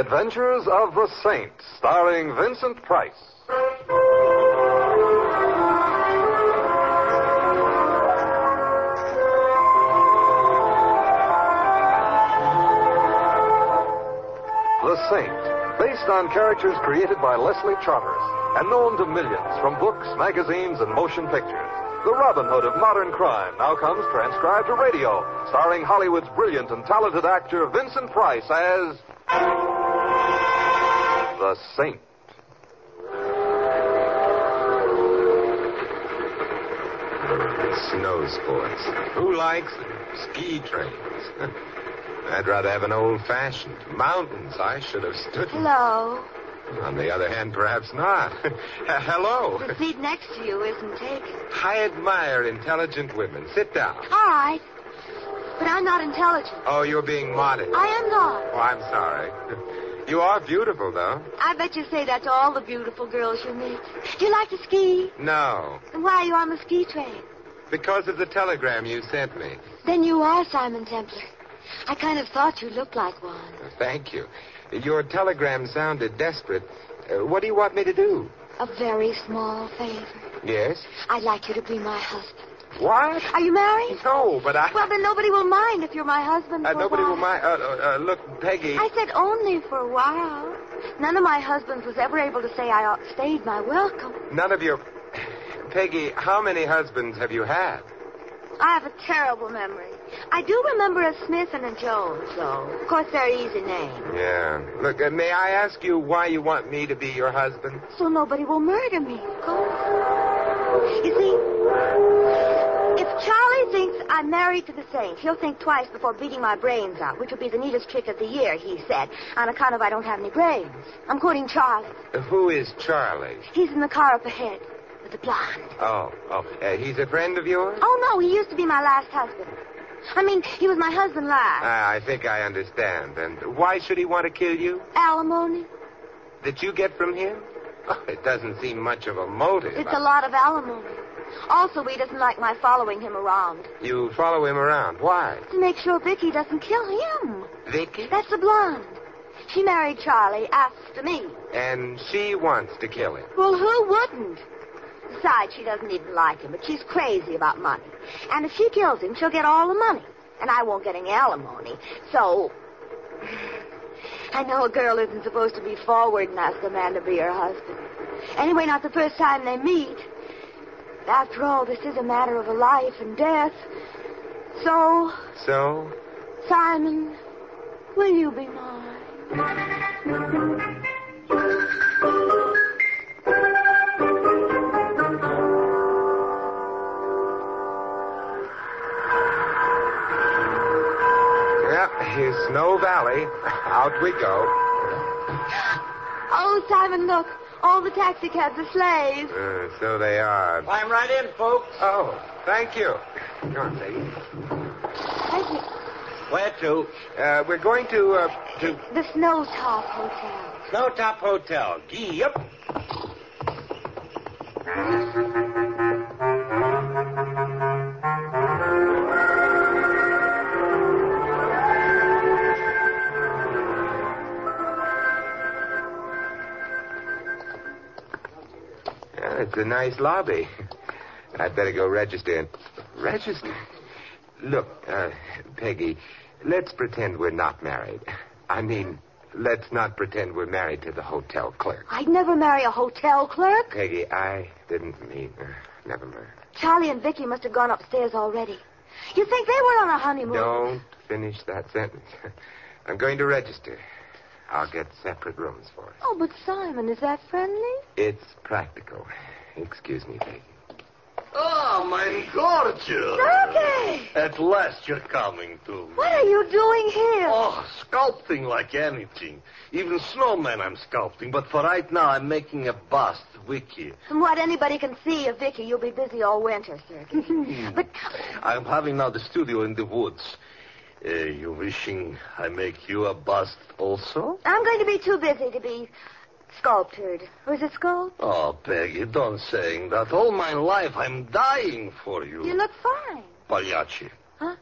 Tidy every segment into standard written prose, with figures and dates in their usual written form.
Adventures of the Saint, starring Vincent Price. The Saint, based on characters created by Leslie Charteris and known to millions from books, magazines, and motion pictures. The Robin Hood of modern crime now comes transcribed to radio, starring Hollywood's brilliant and talented actor Vincent Price as The Saint. Snow sports. Who likes them? Ski trains. I'd rather have an old-fashioned. Mountains, I should have stood... Hello. On the other hand, perhaps not. Hello. The seat next to you isn't taken. I admire intelligent women. Sit down. All right. But I'm not intelligent. Oh, you're being modest. I am not. Oh, I'm sorry. You are beautiful, though. I bet you say that to all the beautiful girls you meet. Do you like to ski? No, Then why are you on the ski train? because of the telegram you sent me. Then you are Simon Templar. I kind of thought you looked like one. Thank you. Your telegram sounded desperate. What do you want me to do? A very small favor. Yes? I'd like you to be my husband. What? Are you married? No, but I... Well, then nobody will mind if you're my husband for a nobody while. will mind. Look, Peggy... I said only for a while. None of my husbands was ever able to say I outstayed my welcome. None of your... Peggy, how many husbands have you had? I have a terrible memory. I do remember a Smith and a Jones, though. Of course, they're easy names. Yeah. Look, may I ask you why you want me to be your husband? So nobody will murder me, of course. You see, if Charlie thinks I'm married to the Saint, he'll think twice before beating my brains out, which will be the neatest trick of the year, he said, on account of I don't have any brains. I'm quoting Charlie. Who is Charlie? He's in the car up ahead with the blonde. Oh. He's a friend of yours? Oh, no, he used to be my last husband. I mean, he was my husband last. I think I understand. And why should he want to kill you? Alimony. That you get from him? Oh, it doesn't seem much of a motive. It's a lot of alimony. Also, he doesn't like my following him around. You follow him around. Why? To make sure Vicky doesn't kill him. Vicky? That's the blonde. She married Charlie after me. And she wants to kill him. Well, who wouldn't? Besides, she doesn't even like him, but she's crazy about money. And if she kills him, she'll get all the money. And I won't get any alimony. So, I know a girl isn't supposed to be forward and ask a man to be her husband. Anyway, not the first time they meet. After all, this is a matter of a life and death. So? Simon, will you be mine? Here's Snow Valley. Out we go. Oh, Simon, look. All the taxi cabs are sleighs. So they are. Climb right in, folks. Oh, thank you. Come on, Peggy. Thank you. Where to? We're going to... The Snowtop Hotel. Snowtop Hotel. Gee, up. It's a nice lobby. I'd better go register. Register? Look, Peggy, let's pretend we're not married. I mean, let's not pretend we're married to the hotel clerk. I'd never marry a hotel clerk. Peggy, I didn't mean... never mind. Charlie and Vicky must have gone upstairs already. You think they were on a honeymoon? Don't finish that sentence. I'm going to register. I'll get separate rooms for us. Oh, but Simon, is that friendly? It's practical. Excuse me, Peggy. Oh, my gorgeous. Okay. At last you're coming to me. What are you doing here? Oh, sculpting like anything. Even snowmen I'm sculpting. But for right now, I'm making a bust, Vicky. From what anybody can see of Vicky, you'll be busy all winter, Sergei. But I'm having now the studio in the woods. You wishing I make you a bust also? I'm going to be too busy to be sculptured. Or is it sculpt? Oh, Peggy, don't saying that. All my life I'm dying for you. You look fine. Pagliacci. Huh?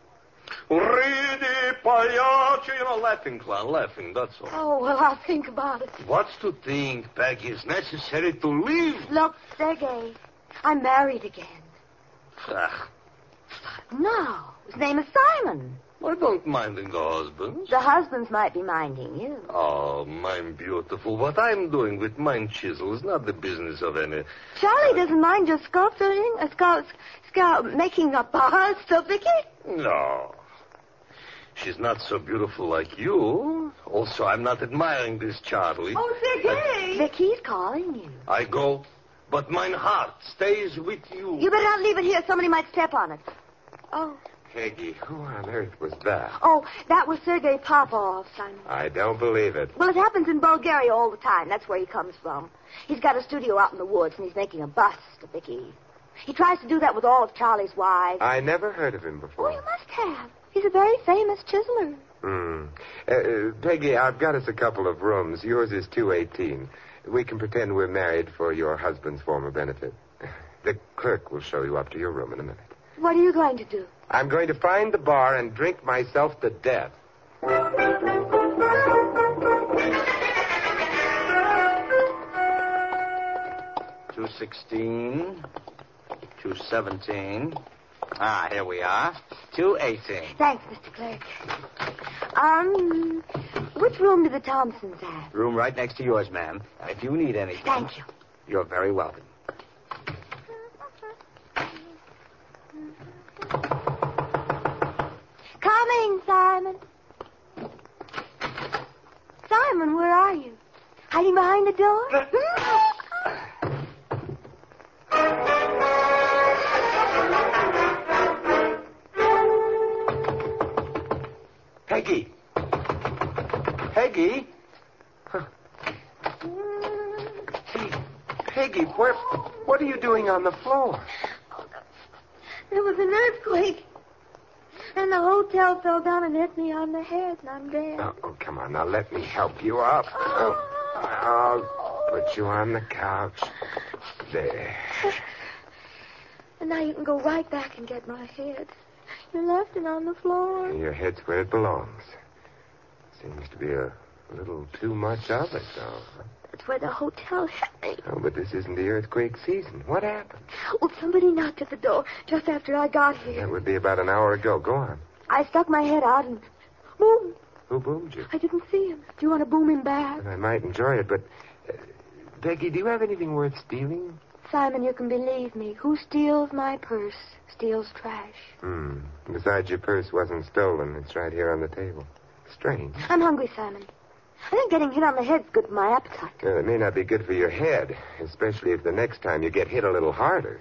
Ready, payacho. Laughing, clown, laughing, that's all. Oh, well, I'll think about it. What's to think, Peggy? It's necessary to live. Look, Sergei, I'm married again. Ah, No, his name is Simon. I don't minding the husbands. The husbands might be minding you. Oh, mine beautiful. What I'm doing with mine chisel is not the business of any... Charlie doesn't mind your sculpting, making a bust of Vicky. No. She's not so beautiful like you. Also, I'm not admiring this Charlie. Oh, Sergei! Vicky's calling you. I go, but mine heart stays with you. You better not leave it here. Somebody might step on it. Oh. Peggy, who on earth was that? Oh, that was Sergei Popov, Simon. I don't believe it. Well, it happens in Bulgaria all the time. That's where he comes from. He's got a studio out in the woods, and he's making a bust of Vicky. He tries to do that with all of Charlie's wives. I never heard of him Oh, before. you must have. He's a very famous chiseler. Peggy, I've got us a couple of rooms. Yours is 218. We can pretend we're married for your husband's former benefit. The clerk will show you up to your room in a minute. What are you going to do? I'm going to find the bar and drink myself to death. 216, 217. Ah, here we are. 218. Thanks, Mr. Clerk. Which room do the Thompsons have? Room right next to yours, ma'am. If you need anything... Thank you. You're very welcome. Coming, Simon. Simon, where are you? Hiding behind the door? Peggy! Peggy? Huh. Hey, Peggy, what are you doing on the floor? There was an earthquake. And the hotel fell down and hit me on the head, and I'm dead. Oh, come on. Now, let me help you up. I'll put you on the couch. There. And now you can go right back and get my head. You left it on the floor. Your head's where it belongs. Seems to be a little too much of it, though. That's where the hotel hit me. Oh, but this isn't the earthquake season. What happened? Well, somebody knocked at the door just after I got here. That would be about an hour ago. Go on. I stuck my head out and boom. Who boomed you? I didn't see him. Do you want to boom him back? I might enjoy it, but... Peggy, do you have anything worth stealing? Simon, you can believe me. Who steals my purse steals trash. Besides, your purse wasn't stolen. It's right here on the table. Strange. I'm hungry, Simon. I think getting hit on the head's good for my appetite. Well, it may not be good for your head, especially if the next time you get hit a little harder.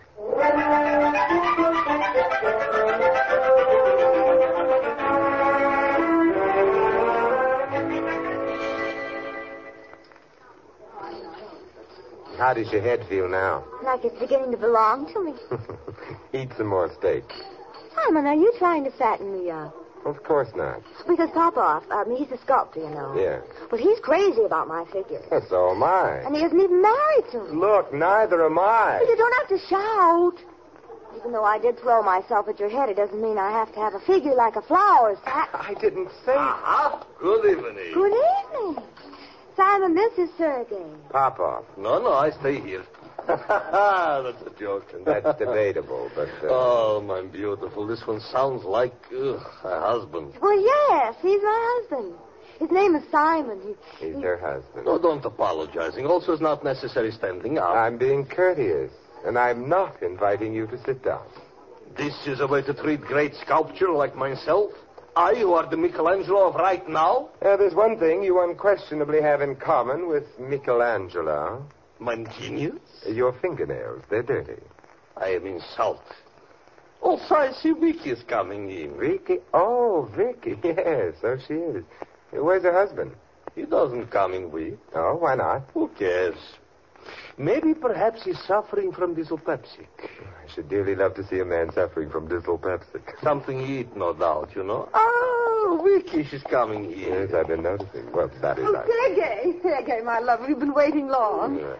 How does your head feel now? Like it's beginning to belong to me. Eat some more steak. Simon, are you trying to fatten me up? Of course not. Because Popoff, he's a sculptor, you know. Yeah. Well, he's crazy about my figure. So am I. And he isn't even married to me. Look, neither am I. But you don't have to shout. Even though I did throw myself at your head, it doesn't mean I have to have a figure like a flower's hat. I didn't say... Good evening. Good evening. Simon, this is Sergei. Pop-off. No, I stay here. That's a joke. That's debatable, but... Oh, my beautiful. This one sounds like a husband. Well, yes, he's my husband. His name is Simon. He's her husband. No, don't apologizing. Also, it's not necessary standing up. I'm being courteous, and I'm not inviting you to sit down. This is a way to treat great sculpture like myself? I, who are the Michelangelo of right now? There's one thing you unquestionably have in common with Michelangelo. My genius? Your fingernails. They're dirty. I am insulted. Also, I see Vicky is coming in. Vicky? Oh, Vicky. Yes, so she is. Where's her husband? He doesn't come in with. Oh, why not? Who cares? Maybe perhaps he's suffering from dyspeptic. I should dearly love to see a man suffering from dyspeptic. Something he eat, no doubt, you know. Oh, Vicky, she's coming in. Yes, I've been noticing. Well, that is Sergei, my love, we've been waiting long. Yeah. And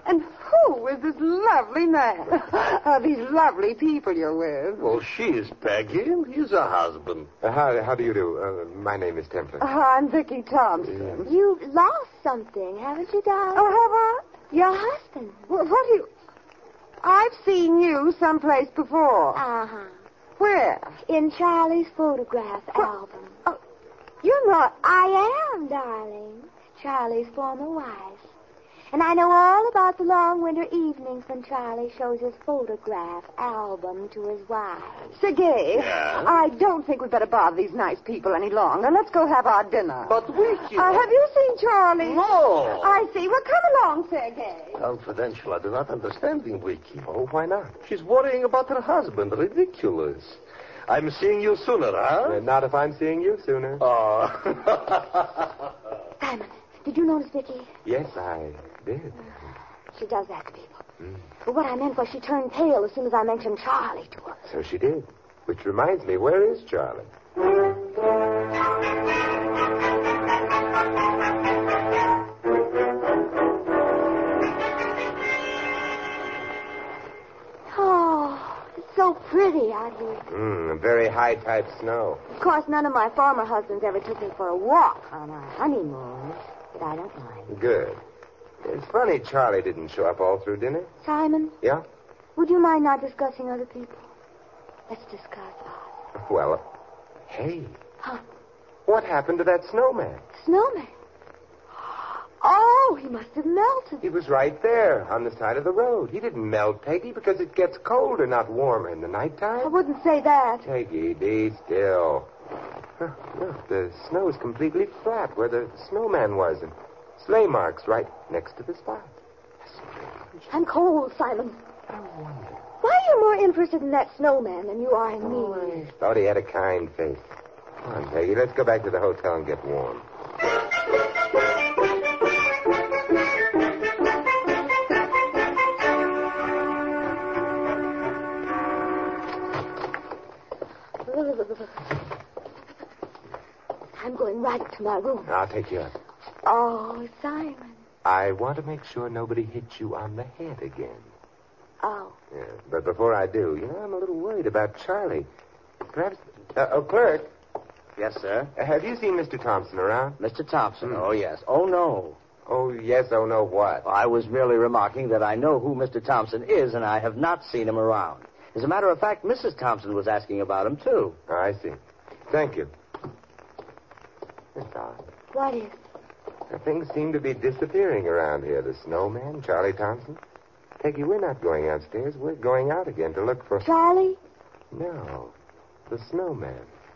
Who is this lovely man? These lovely people you're with? Well, she is Peggy, and he's her husband. How do you do? My name is Templar. I'm Vicky Thompson. You've lost something, haven't you, darling? Oh, have I? Your husband. What do you... I've seen you someplace before. Uh-huh. Where? In Charlie's photograph album. Oh, you're not... I am, darling. Charlie's former wife. And I know all about the long winter evenings when Charlie shows his photograph album to his wife. Sergei, Yeah? I don't think we'd better bother these nice people any longer. Let's go have our dinner. But Vicky... Have you seen Charlie? No. I see. Well, come along, Sergei. Confidential, I do not understand Vicky. Oh, why not? She's worrying about her husband. Ridiculous. I'm seeing you sooner, huh? Not if I'm seeing you sooner. Oh. Simon, did you notice Vicky? Yes, I did. She does that to people. But what I meant was she turned pale as soon as I mentioned Charlie to her. So she did. Which reminds me, where is Charlie? Oh, it's so pretty out here. Very high-type snow. Of course, none of my former husbands ever took me for a walk on our honeymoon, but I don't mind. Good. It's funny Charlie didn't show up all through dinner. Simon, Yeah? would you mind not discussing other people? Let's discuss us. Well, hey, Huh? what happened to that snowman? Snowman. Oh, he must have melted. He was right there on the side of the road. He didn't melt, Peggy, because it gets colder, not warmer in the I nighttime. wouldn't say that. Peggy, be still. Huh, look, the snow is completely flat where the snowman was, and sleigh marks right next to the spot. I'm cold, Simon. I wonder. Why are you more interested in that snowman than you are in me? I thought he had a kind face. Come on, Peggy, let's go back to the hotel and get warm. I'm going right to my room. I'll take you up. Oh, Simon. I want to make sure nobody hits you on the head again. Oh. Yeah, but before I do, I'm a little worried about Charlie. Perhaps... clerk, Yes, sir. have you seen Mr. Thompson around? Mr. Thompson. Oh, yes. Oh, no. Oh, yes, oh, no, what? I was merely remarking that I know who Mr. Thompson is, and I have not seen him around. As a matter of fact, Mrs. Thompson was asking about him, too. Oh, I see. Thank you. It's odd. What is? Things seem to be disappearing around here. The snowman, Charlie Thompson. Peggy, we're not going upstairs. We're going out again to look for... Charlie? No, the snowman.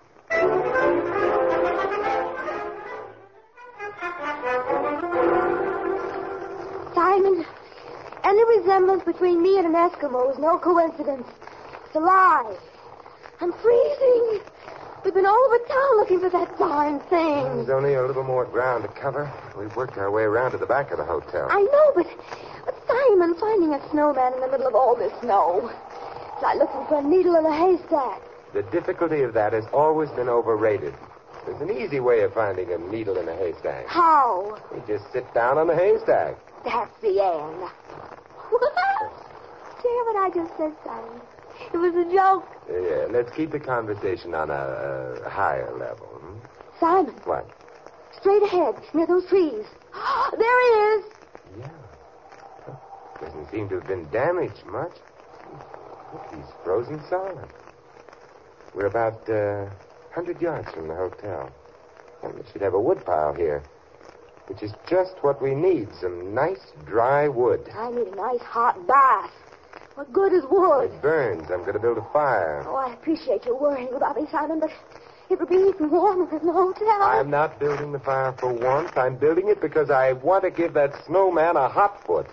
Simon, any resemblance between me and an Eskimo is no coincidence. It's a lie. I'm freezing. We've been all over town looking for that darn thing. There's only a little more ground to cover. We've worked our way around to the back of the hotel. I know, but Simon, finding a snowman in the middle of all this snow. It's like looking for a needle in a haystack. The difficulty of that has always been overrated. There's an easy way of finding a needle in a haystack. How? You just sit down on the haystack. That's the end. Did you hear what I just said, Simon? It was a joke. Yeah, let's keep the conversation on a higher level. Simon, What? straight ahead, near those trees. There he is. Yeah. Doesn't seem to have been damaged much. Look, he's frozen solid. We're about 100 yards from the hotel. And we should have a wood pile here, which is just what we need, some nice, dry wood. I need a nice hot bath. What good is wood? It burns. I'm going to build a fire. Oh, I appreciate your worrying about me, Simon, but it would be even warmer in the hotel. I'm not building the fire for warmth. I'm building it because I want to give that snowman a hot foot.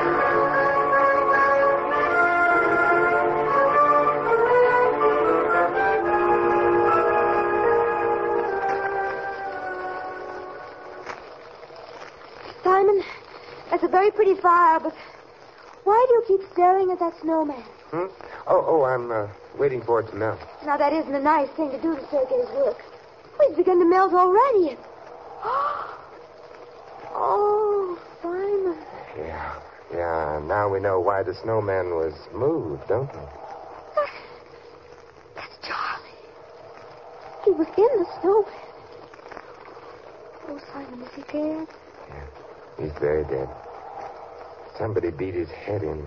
Simon, that's a very pretty fire, but why do you keep staring at that snowman? I'm waiting for it to melt. Now, that isn't a nice thing to do to Sergei's work. Oh, he's begun to melt already. Oh, Simon. Yeah, Yeah, now we know why the snowman was moved, don't we? That's Charlie. He was in the snowman. Oh, Simon, is he dead? Yeah, he's very dead. Somebody beat his head in.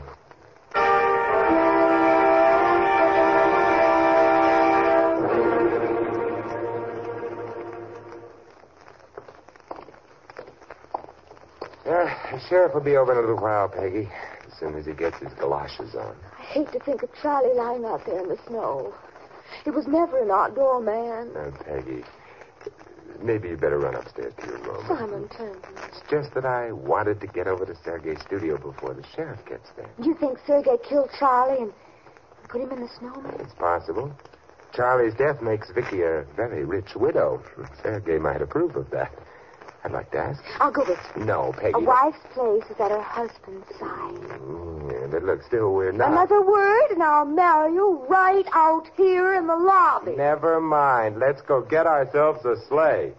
The sheriff will be over in a little while, Peggy, as soon as he gets his galoshes on. I hate to think of Charlie lying out there in the snow. He was never an outdoor man. Now, Peggy, maybe you better run upstairs to your room. Simon, turn to me. It's just that I wanted to get over to Sergei's studio before the sheriff gets there. You think Sergei killed Charlie and put him in the snowman? It's possible. Charlie's death makes Vicky a very rich widow. Sergei might approve of that. I'd like to ask. I'll go with you. No, Peggy. A wife's place is at her husband's side. Yeah, but look, still, we're not. Another word, and I'll marry you right out here in the lobby. Never mind. Let's go get ourselves a sleigh.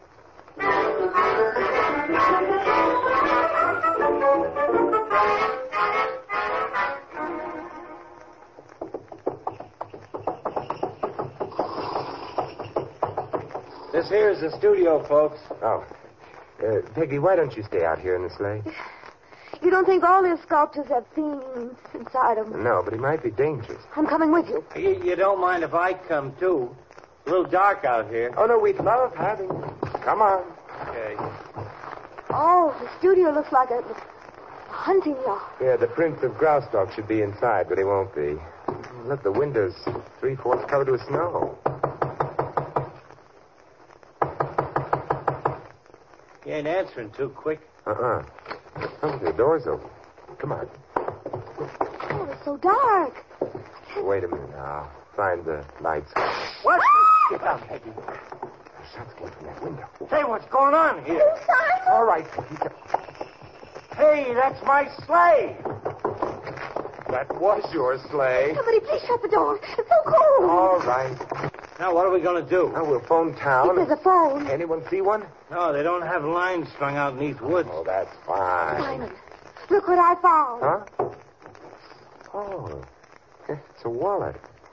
This here is the studio, folks. Oh. Peggy, why don't you stay out here in the sleigh? You don't think all these sculptures have themes inside them? No, but he might be dangerous. I'm coming with you. You don't mind if I come, too. It's a little dark out here. Oh, no, we'd love having you. Come on. Okay. Oh, the studio looks like a hunting yard. Yeah, the Prince of Graustark should be inside, but he won't be. Look, the window's 3/4 covered with snow. You ain't answering too quick. Oh, the door's open. Come on. Oh, it's so dark. Wait a minute. I'll find the lights. What? Get down, Peggy. The shots came from that window. Say, what's going on here? Simon! All right, Peggy. Hey, that's my sleigh. That was your sleigh. Somebody please shut the door. It's so cold. All right. Now, what are we going to do? Now, we'll phone town. There's a phone. Anyone see one? No, they don't have lines strung out in these woods. Oh, that's fine. Simon, look what I found. Huh? Oh, it's a wallet.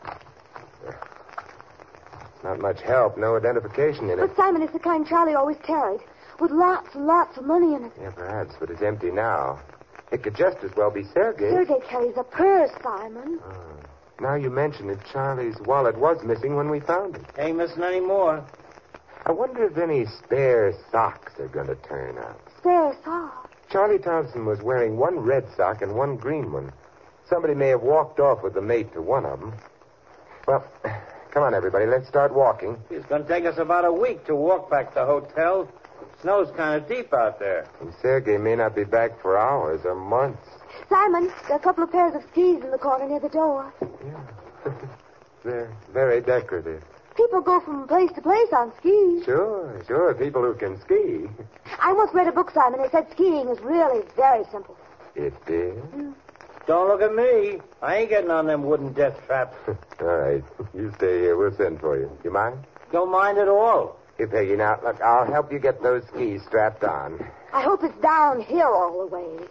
Not much help. No identification in it. But, Simon, it's the kind Charlie always carried, with lots and lots of money in it. Yeah, perhaps, but it's empty now. It could just as well be Sergei. Sergei carries a purse, Simon. Now you mention it, Charlie's wallet was missing when we found it. Ain't missing any more. I wonder if any spare socks are going to turn up. Spare socks. Charlie Thompson was wearing one red sock and one green one. Somebody may have walked off with the mate to one of them. Well, come on, everybody. Let's start walking. It's going to take us about a week to walk back to the hotel. Snow's kind of deep out there. And Sergei may not be back for hours or months. Simon, there are a couple of pairs of skis in the corner near the door. Yeah. They're very decorative. People go from place to place on skis. Sure. People who can ski. I once read a book, Simon. They said skiing is really very simple. It did? Don't look at me. I ain't getting on them wooden death traps. All right. You stay here. We'll send for you. You mind? Don't mind at all. Here, Peggy. Now, look, I'll help you get those skis strapped on. I hope it's downhill all the way.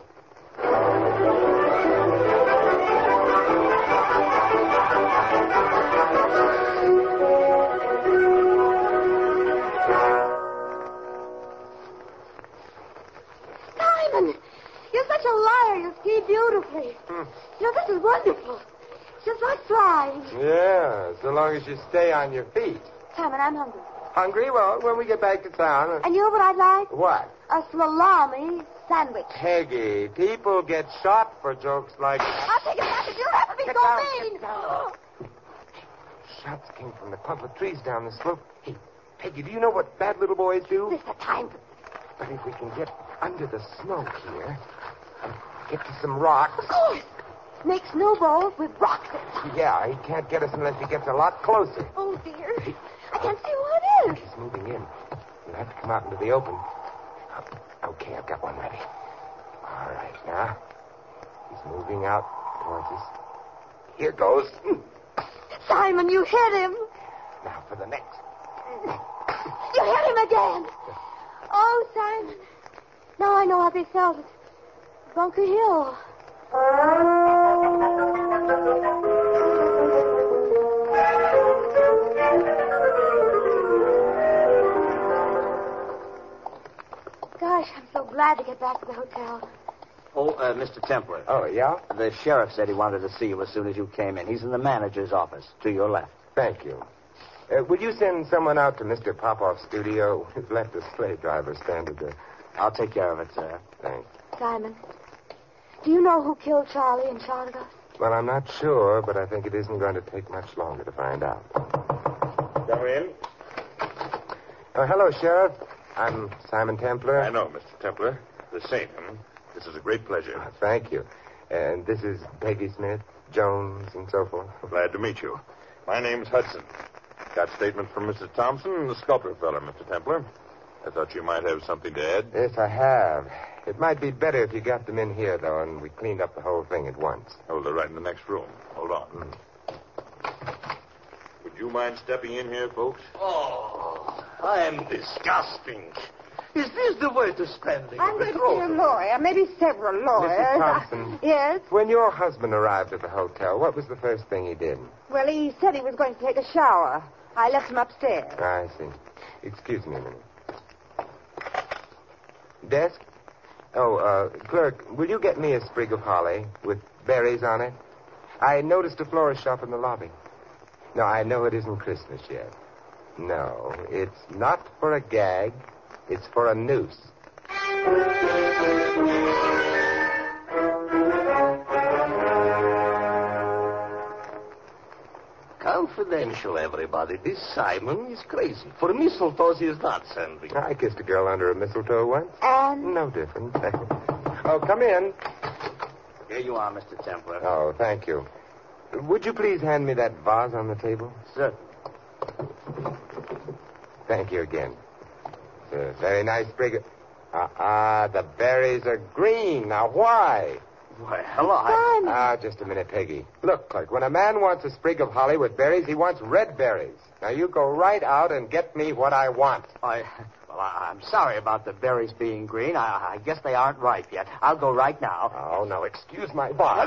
Simon, you're such a liar. You ski beautifully. You know, this is wonderful. It's just like flying. Yeah, so long as you stay on your feet. Simon, I'm hungry. Hungry? Well, when we get back to town. And you know what I'd like? What? A salami sandwich. Peggy, people get shot for jokes like that. I'll take it back if you have to be Get so down, mean. get down. Shots came from the clump of trees down the slope. Hey, Peggy, do you know what bad little boys do? This is the time for... But if we can get under the snow here and get to some rocks. Of course. Make snowballs with rocks inside. Yeah, he can't get us unless he gets a lot closer. Oh, dear. I can't see who it is. He's moving in. You'll have to come out into the open. Okay, I've got one ready. All right, now. He's moving out towards us. Here goes. Simon, you hit him. Now for the next. You hit him again. Oh, Simon. Now I know how they felt at Bunker Hill. Gosh, I'm so glad to get back to the hotel. Oh, Mr. Templer. Oh, yeah? The sheriff said he wanted to see you as soon as you came in. He's in the manager's office, to your left. Thank you. Would you send someone out to Mr. Popoff's studio? We've left a sleigh driver stranded there. I'll take care of it, sir. Thanks. Simon, do you know who killed Charlie and shot us? Well, I'm not sure, but I think it isn't going to take much longer to find out. Come in. Hello, Sheriff. I'm Simon Templer. I know, Mr. Templer. The same. This is a great pleasure. Thank you. And this is Peggy Smith, Jones, and so forth. Glad to meet you. My name's Hudson. Got statement from Mrs. Thompson and the sculptor fella, Mr. Templer. I thought you might have something to add. Yes, I have. It might be better if you got them in here, though, and we cleaned up the whole thing at once. Oh, they're right in the next room. Hold on. Would you mind stepping in here, folks? Oh, I am disgusting. Is this the way to spend it? I'm going to see a lawyer, maybe several lawyers. Mrs. Thompson. Yes? When your husband arrived at the hotel, what was the first thing he did? Well, he said he was going to take a shower. I left him upstairs. I see. Excuse me a minute. Desk? Oh, clerk, will you get me a sprig of holly with berries on it? I noticed a florist shop in the lobby. No, I know it isn't Christmas yet. No, it's not for a gag. It's for a noose. Confidential, everybody. This Simon is crazy. For mistletoe, he is not sending. I kissed a girl under a mistletoe once. And No different. Oh, come in. Here you are, Mr. Templer. Oh, thank you. Would you please hand me that vase on the table? Sir. Thank you again. It's a very nice sprig of... the berries are green. Now, why? Well, hello. Simon. Just a minute, Peggy. Look, clerk, when a man wants a sprig of holly with berries, he wants red berries. Now, you go right out and get me what I want. I'm sorry about the berries being green. I guess they aren't ripe yet. I'll go right now. Oh, no, excuse my vase.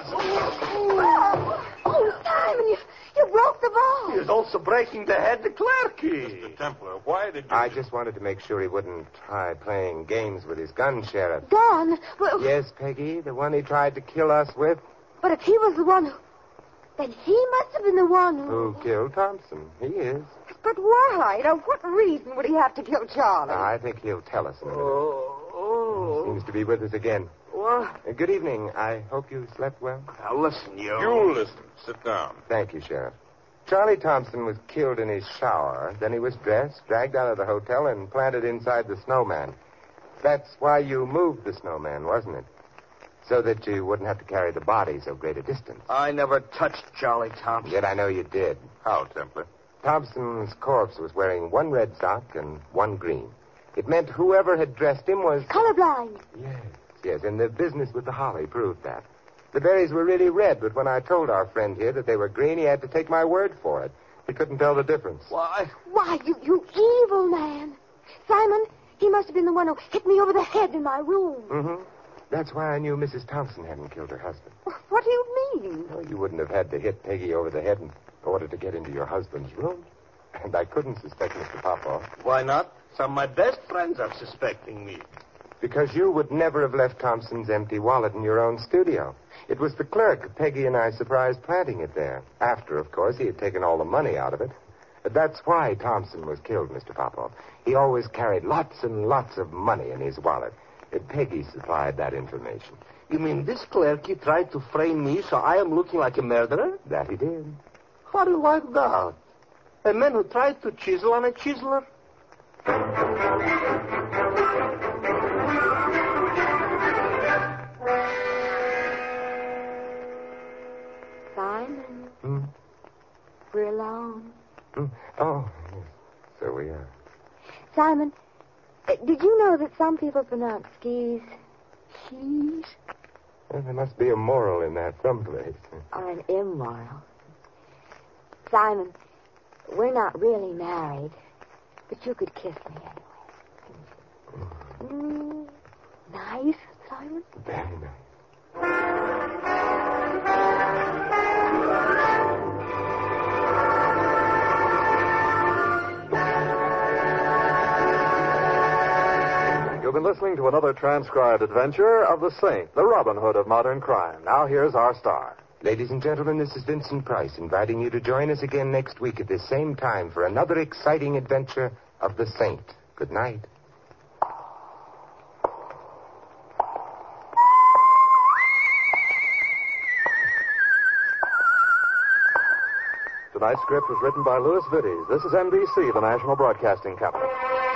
Oh, Simon, you broke the He ball. is also breaking the head the clerky. Mr. Templer, why did you... I just wanted to make sure he wouldn't try playing games with his gun, Sheriff. Gone. But, Yes, Peggy, the one he tried to kill us with. but if he was the one who... Then he must have been the one Who killed Thompson? He is. But why? Now, what reason would he have to kill Charlie? I think he'll tell us in a minute. Seems to be with us again. What? Good evening. I hope you slept well. Now, listen, you. You listen. Sit down. Thank you, Sheriff. Charlie Thompson was killed in his shower. Then he was dressed, dragged out of the hotel, and planted inside the snowman. That's why you moved the snowman, wasn't it? So that you wouldn't have to carry the body so great a distance. I never touched Charlie Thompson. Yet I know you did. How, Templer? Thompson's corpse was wearing one red sock and one green. It meant whoever had dressed him was... colorblind. Yes, and the business with the holly proved that. The berries were really red, but when I told our friend here that they were green, he had to take my word for it. He couldn't tell the difference. Why? Why, you evil man. Simon, he must have been the one who hit me over the head in my room. Mm-hmm. That's why I knew Mrs. Thompson hadn't killed her husband. What do you mean? No, you wouldn't have had to hit Peggy over the head in order to get into your husband's room. And I couldn't suspect Mr. Popoff. Why not? Some of my best friends are suspecting me. Because you would never have left Thompson's empty wallet in your own studio. It was the clerk Peggy and I surprised planting it there. After, of course, he had taken all the money out of it. But that's why Thompson was killed, Mr. Popoff. He always carried lots and lots of money in his wallet. Peggy supplied that information. You mean this clerk tried to frame me so I am looking like a murderer? That he did. How do you like that? A man who tried to chisel on a chiseler? Simon, we're alone. Oh, yes. So we are. Simon, did you know that some people pronounce skis keys Well, there must be a moral in that someplace. or an immoral? Simon, we're not really married, but you could kiss me anyway. Nice, Simon? Very nice. You've been listening to another transcribed adventure of the Saint, the Robin Hood of modern crime. Now here's our star. Ladies and gentlemen, this is Vincent Price inviting you to join us again next week at this same time for another exciting adventure of the Saint. Good night. Tonight's script was written by Louis Vittes. This is NBC, the national broadcasting company.